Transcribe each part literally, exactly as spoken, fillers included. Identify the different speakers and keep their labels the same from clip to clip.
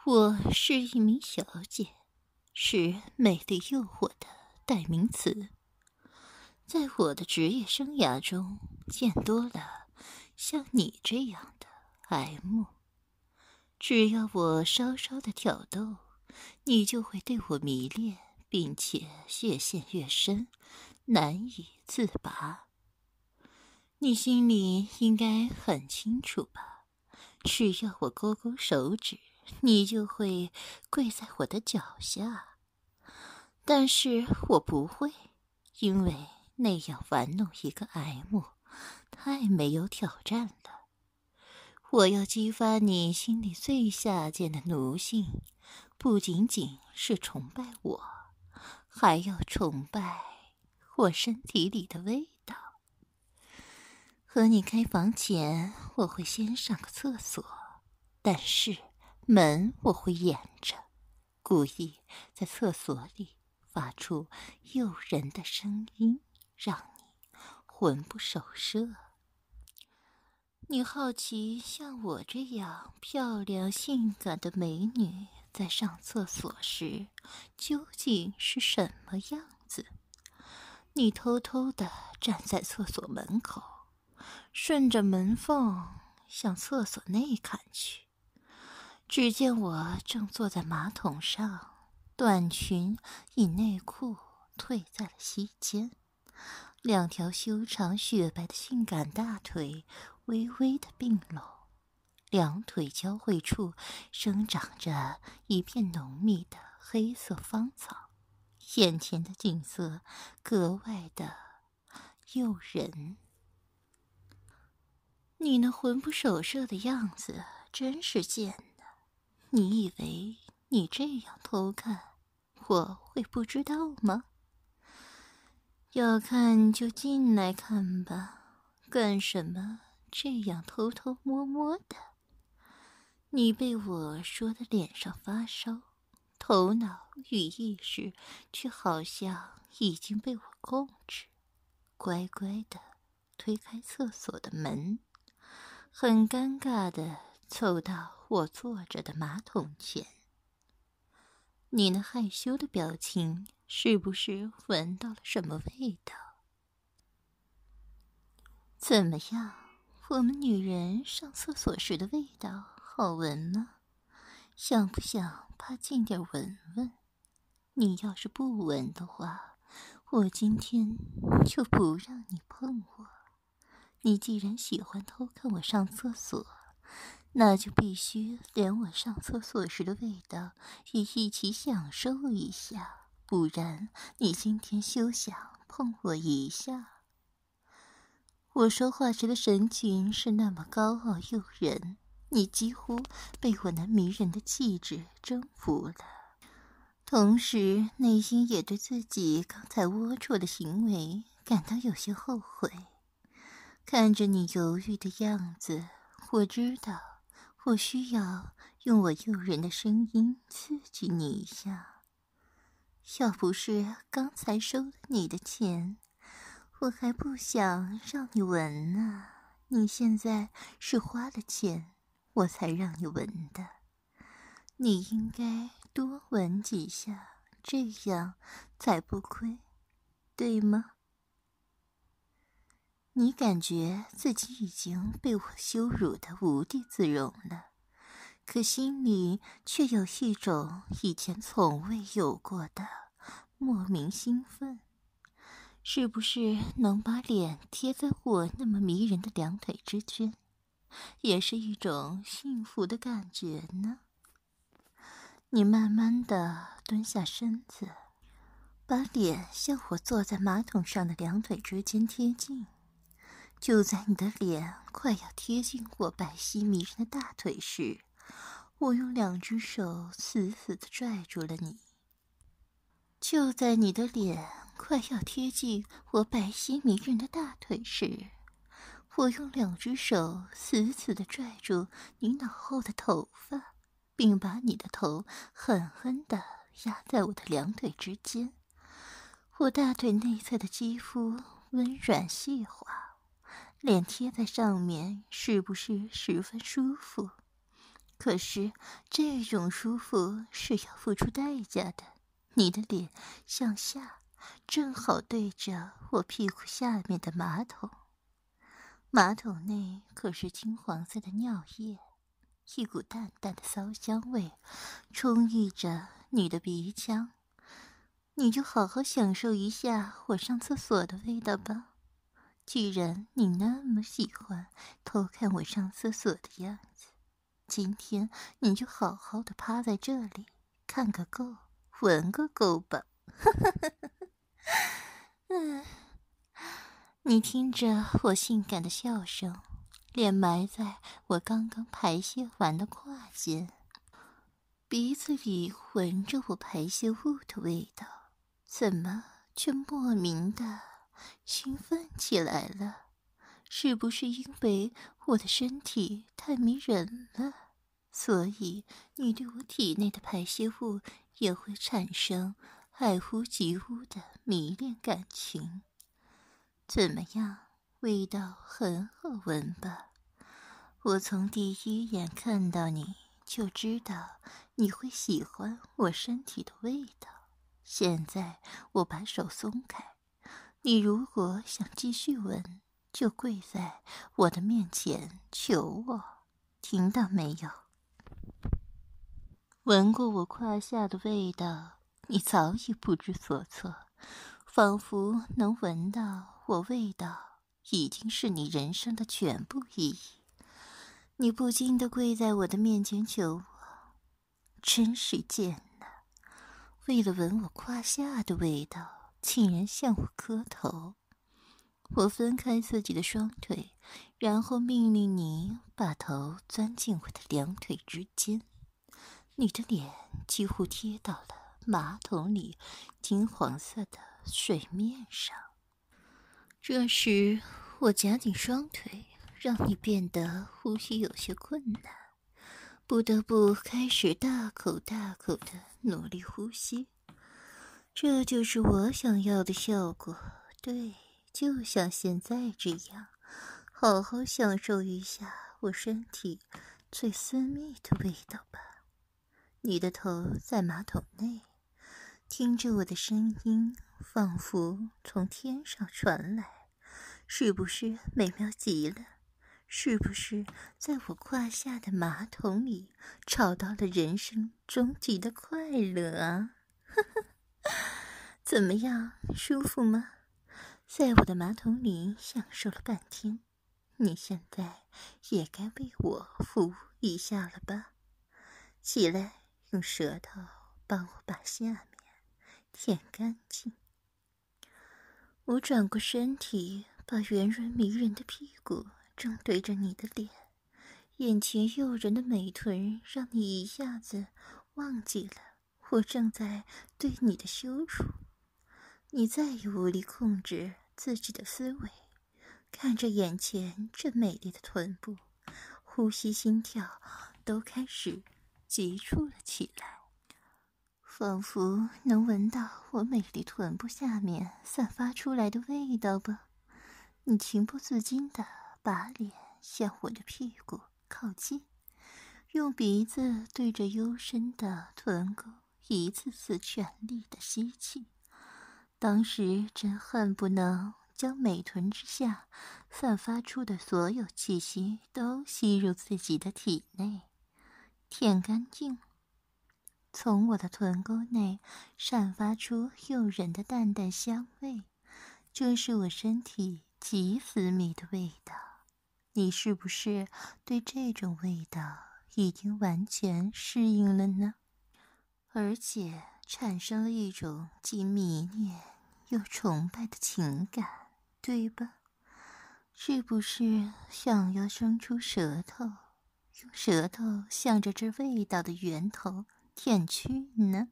Speaker 1: 我是一名小姐，是美丽诱惑的代名词。在我的职业生涯中，见多了像你这样的 M。只要我稍稍的挑逗，你就会对我迷恋，并且越陷越深，难以自拔。你心里应该很清楚吧？只要我勾勾手指，你就会跪在我的脚下。但是我不会，因为那样玩弄一个 M 太没有挑战了。我要激发你心里最下贱的奴性，不仅仅是崇拜我，还要崇拜我身体里的味道。和你开房前，我会先上个厕所，但是门我会掩着，故意在厕所里发出诱人的声音，让你魂不守舍。你好奇像我这样漂亮性感的美女在上厕所时究竟是什么样子？你偷偷地站在厕所门口，顺着门缝向厕所内看去，只见我正坐在马桶上，短裙与内裤退在了膝间，两条修长雪白的性感大腿微微的并拢，两腿交汇处生长着一片浓密的黑色芳草，眼前的景色格外的诱人。你那魂不守舍的样子真是贱的，你以为你这样偷看，我会不知道吗？要看就进来看吧，干什么这样偷偷摸摸的？你被我说的脸上发烧，头脑与意识却好像已经被我控制，乖乖的推开厕所的门，很尴尬的凑到我坐着的马桶前。你那害羞的表情，是不是闻到了什么味道？怎么样，我们女人上厕所时的味道好闻吗？想不想趴近点闻闻？你要是不闻的话，我今天就不让你碰我。你既然喜欢偷看我上厕所，那就必须连我上厕所时的味道也一起享受一下，不然你今天休想碰我一下。我说话时的神情是那么高傲诱人，你几乎被我那迷人的气质征服了，同时内心也对自己刚才龌龊的行为感到有些后悔。看着你犹豫的样子，我知道我需要用我诱人的声音刺激你一下。要不是刚才收了你的钱，我还不想让你闻呢。你现在是花了钱，我才让你闻的。你应该多闻几下，这样才不亏，对吗？你感觉自己已经被我羞辱得无地自容了，可心里却有一种以前从未有过的莫名兴奋。是不是能把脸贴在我那么迷人的两腿之间，也是一种幸福的感觉呢？你慢慢地蹲下身子，把脸向我坐在马桶上的两腿之间贴近。就在你的脸快要贴近我白皙迷人的大腿时，我用两只手死死地拽住了你。就在你的脸快要贴近我白皙迷人的大腿时，我用两只手死死地拽住你脑后的头发，并把你的头狠狠地压在我的两腿之间。我大腿内侧的肌肤温软细滑，脸贴在上面是不是十分舒服？ 可是这种舒服是要付出代价的。你的脸向下，正好对着我屁股下面的马桶。马桶内可是金黄色的尿液，一股淡淡的骚香味充溢着你的鼻腔。你就好好享受一下我上厕所的味道吧。既然你那么喜欢偷看我上厕所的样子，今天你就好好的趴在这里看个够，闻个够吧。嗯，你听着我性感的笑声，脸埋在我刚刚排泄完的胯间，鼻子里闻着我排泄物的味道，怎么却莫名的兴奋起来了？是不是因为我的身体太迷人了，所以你对我体内的排泄物也会产生爱屋及乌的迷恋感情？怎么样，味道很好闻吧？我从第一眼看到你就知道你会喜欢我身体的味道。现在我把手松开，你如果想继续闻，就跪在我的面前求我，听到没有？闻过我胯下的味道，你早已不知所措，仿佛能闻到我味道已经是你人生的全部意义。你不禁地跪在我的面前求我，真是贱呐！为了闻我胯下的味道，竟然向我磕头。我分开自己的双腿，然后命令你把头钻进我的两腿之间。你的脸几乎贴到了马桶里金黄色的水面上。这时我夹紧双腿，让你变得呼吸有些困难，不得不开始大口大口的努力呼吸。这就是我想要的效果，对，就像现在这样，好好享受一下我身体最私密的味道吧。你的头在马桶内，听着我的声音，仿佛从天上传来，是不是美妙极了？是不是在我胯下的马桶里找到了人生终极的快乐啊？怎么样，舒服吗？在我的马桶里享受了半天，你现在也该为我服务一下了吧？起来，用舌头帮我把下面舔干净。我转过身体，把圆润迷人的屁股正对着你的脸，眼前诱人的美臀让你一下子忘记了我正在对你的羞辱。你再也无力控制自己的思维，看着眼前这美丽的臀部，呼吸心跳都开始急促了起来，仿佛能闻到我美丽臀部下面散发出来的味道吧。你情不自禁地把脸向我的屁股靠近，用鼻子对着幽深的臀沟一次次全力的吸气。当时真恨不能将美臀之下散发出的所有气息都吸入自己的体内，舔干净。从我的臀沟内散发出诱人的淡淡香味，这是我身体极私密的味道。你是不是对这种味道已经完全适应了呢？而且产生了一种既迷恋又崇拜的情感，对吧？是不是想要伸出舌头，用舌头向着这味道的源头舔去呢？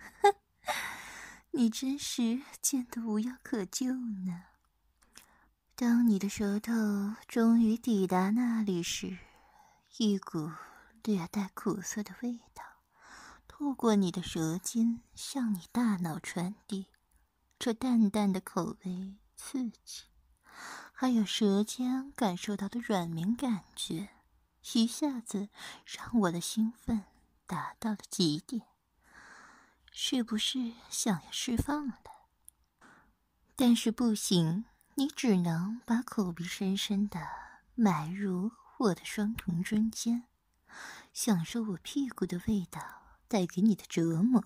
Speaker 1: 你真是贱得无药可救呢。当你的舌头终于抵达那里时，一股略带苦涩的味道透过你的舌尖向你大脑传递，这淡淡的口味刺激，还有舌尖感受到的软绵感觉， 一下子让我的兴奋达到了极点，是不是想要释放了？但是不行，你只能把口鼻深深的埋入我的双瞳中间，享受我屁股的味道带给你的折磨。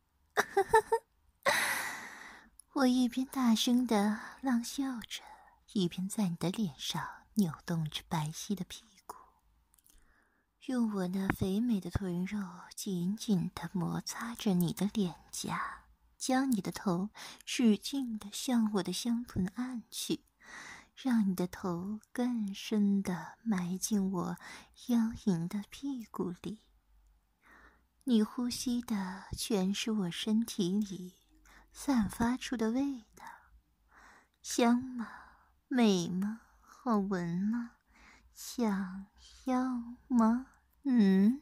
Speaker 1: 我一边大声的浪笑着，一边在你的脸上扭动着白皙的屁股，用我那肥美的臀肉紧紧地摩擦着你的脸颊，将你的头使劲地向我的香臀按去，让你的头更深地埋进我妖淫的屁股里。你呼吸的全是我身体里散发出的味道，香吗？美吗？好闻吗？想要吗？嗯，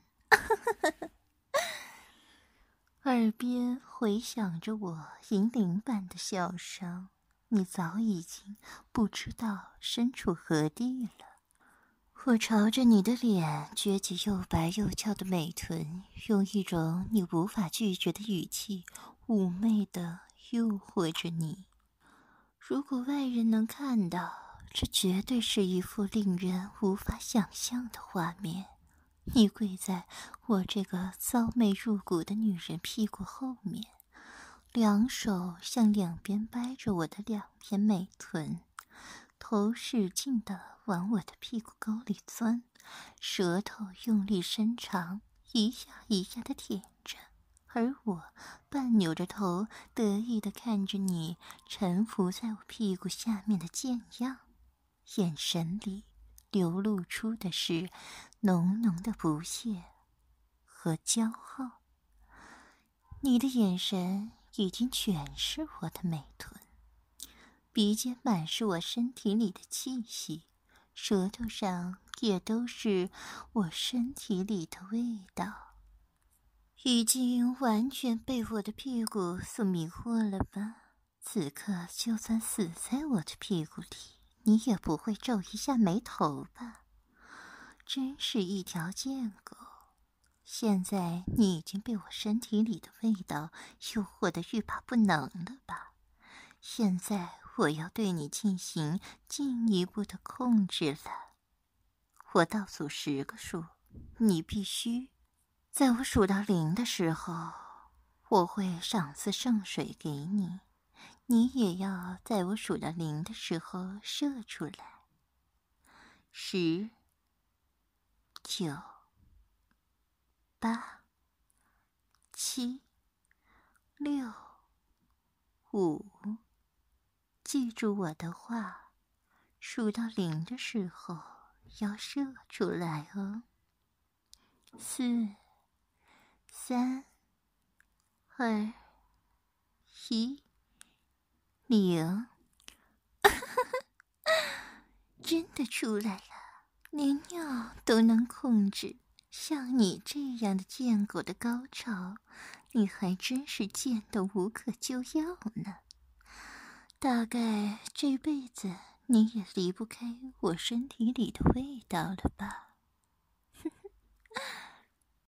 Speaker 1: 耳边回响着我银铃般的笑声，你早已经不知道身处何地了。我朝着你的脸撅起又白又翘的美臀，用一种你无法拒绝的语气妩媚地诱惑着你。如果外人能看到，这绝对是一幅令人无法想象的画面。你跪在我这个骚媚入骨的女人屁股后面，两手向两边掰着我的两片美臀，头使劲地往我的屁股沟里钻，舌头用力伸长，一下一下地舔着，而我半扭着头，得意地看着你沉浮在我屁股下面的贱样，眼神里流露出的是浓浓的不屑和骄傲。你的眼神已经全是我的美臀，鼻尖满是我身体里的气息，舌头上也都是我身体里的味道。已经完全被我的屁股所迷惑了吧？此刻就算死在我的屁股里，你也不会皱一下眉头吧？真是一条贱狗！现在你已经被我身体里的味道诱惑得欲罢不能了吧？现在我要对你进行进一步的控制了。我倒数十个数，你必须在我数到零的时候，我会赏赐圣水给你，你也要在我数到零的时候射出来。十、九、八、七、六、五，记住我的话，数到零的时候要射出来哦。四、三、二、一、零，真的出来了，连尿都能控制。像你这样的贱狗的高潮，你还真是贱得无可救药呢。大概这辈子你也离不开我身体里的味道了吧？